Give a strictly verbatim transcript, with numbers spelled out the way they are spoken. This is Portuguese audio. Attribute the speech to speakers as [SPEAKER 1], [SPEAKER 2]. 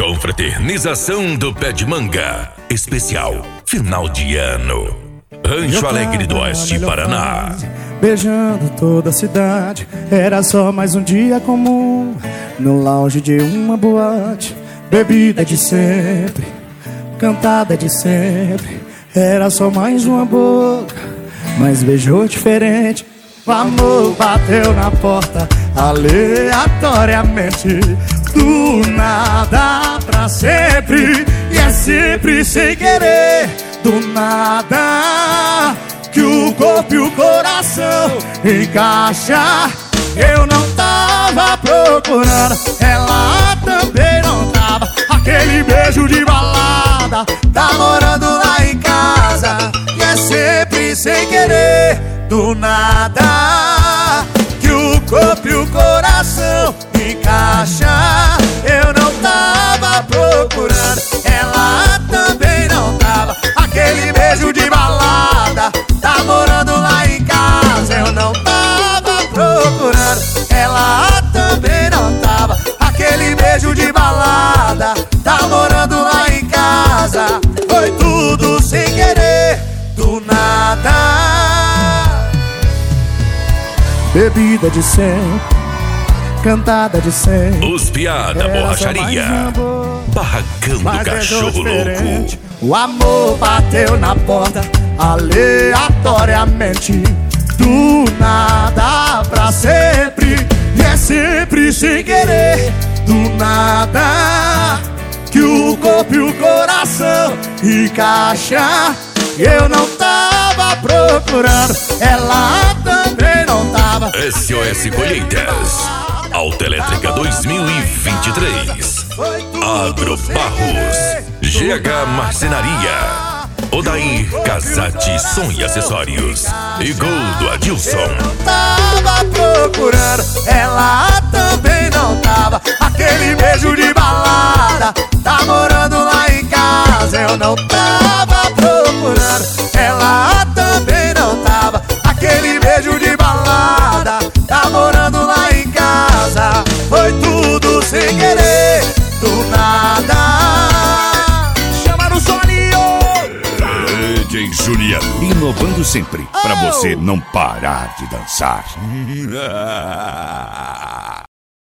[SPEAKER 1] Confraternização do Pé de Manga. Especial final de ano. Rancho Alegre do Oeste, Paraná.
[SPEAKER 2] Fase, beijando toda a cidade. Era só mais um dia comum no lounge de uma boate. Bebida de sempre, cantada de sempre. Era só mais uma boca, mas beijou diferente. O amor bateu na porta aleatoriamente, do nada pra sempre. E é sempre sem querer, do nada, que o corpo e o coração encaixa. Eu não tava procurando, ela também não tava. Aquele beijo de balada, tá morando lá em casa. E é sempre sem querer, do nada, que o corpo e o coração encaixa. Eu não tava procurando, ela também não tava. Aquele beijo de balada, tá morando lá em casa. Eu não tava procurando, ela também não tava. Aquele beijo de balada, tá morando lá em casa. Foi tudo sem querer, do nada. Bebida de sempre, cantada de sempre.
[SPEAKER 1] Os piada, borracharia, barracão do cachorro louco.
[SPEAKER 2] O amor bateu na porta aleatoriamente, do nada pra sempre. E é sempre sem querer, do nada, que o corpo e o coração encaixa. Eu não tava procurando, ela também não tava.
[SPEAKER 1] S O S Colheitas, Autoelétrica dois mil e vinte e três, Agro Barros, G H Marcenaria, Odair Casati Som e Acessórios e Gol do Adilson.
[SPEAKER 2] Eu não tava procurando, ela também não tava. Aquele beijo de balada, tá morando lá em casa. Eu não tava procurando, ela também não tava. Aquele beijo de balada, tá morando lá em casa. Foi tudo sem querer, do nada. Chama no soninho!
[SPEAKER 3] D J Juliano, inovando sempre, pra você não parar de dançar.